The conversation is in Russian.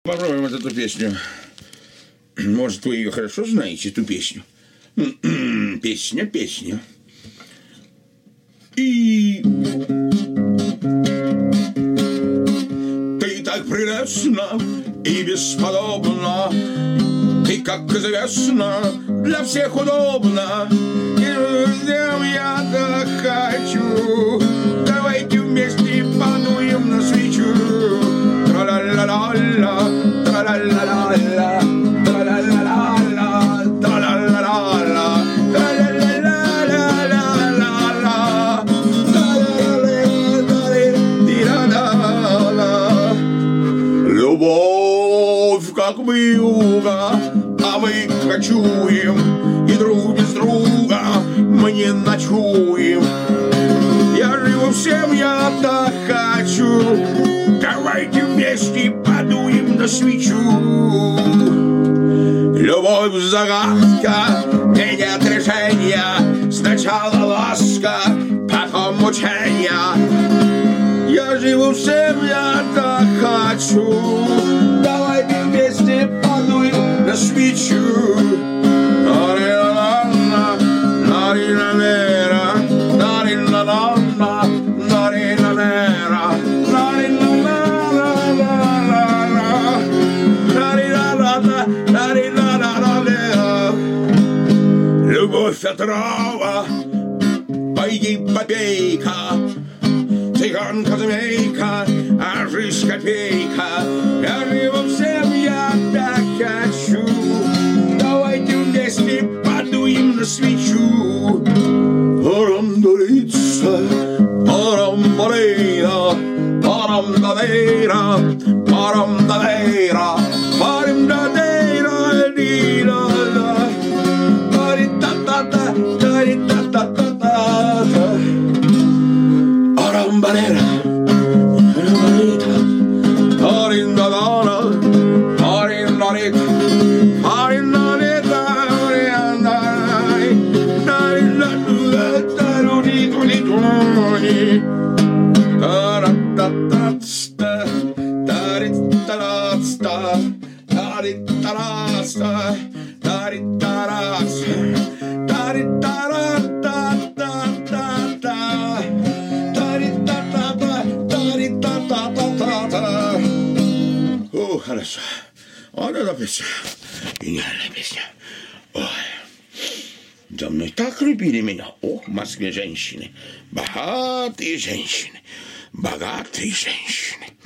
Попробуем вот эту песню. Может, вы ее хорошо знаете, эту песню? Песня. И ты так прелестна и бесподобна, ты, как известно, для всех удобна. И друзьям я так хочу, давайте вместе подуем на свечу. Тра-ла-ла-ла-ла, тра-ла-ла-ла-ла, тра-ла-ла-ла-ла, тра-ла-ла-ла-ла, тра-ла-ла-ла-ла-ла-ла, тра-ла-ла-ла-ла-ла. Любовь как вьюга, а мы кочуем, и друг без друга мы не ночуем. Я живу всем, я так хочу, давайте вместе подуем на свечу. Любовь загадка, и нет решения, сначала ласка, потом мучения. Я живу всем, я так хочу, давайте вместе подуем на свечу. Любовь отрава, пойди попей-ка, цыганка-змейка, а жизнь копейка. Я живу всем, я так хочу, давайте вместе подуем на свечу. Парам-дарица, парам-барейра, парам-дадейра, парам-дадейра, парам-дадейра, ди-да-да. Arambalera, arambalita, arindadana, arindarita, arindarita, arindai, darindadudadarudidudiduni, taratatasta, taritarasta, taritarasta, taritarasta. О, хорошо. Вот эта песня. Гениальная песня. Ой. За мной так любили меня. О, в Москве женщины. Богатые женщины. Богатые женщины.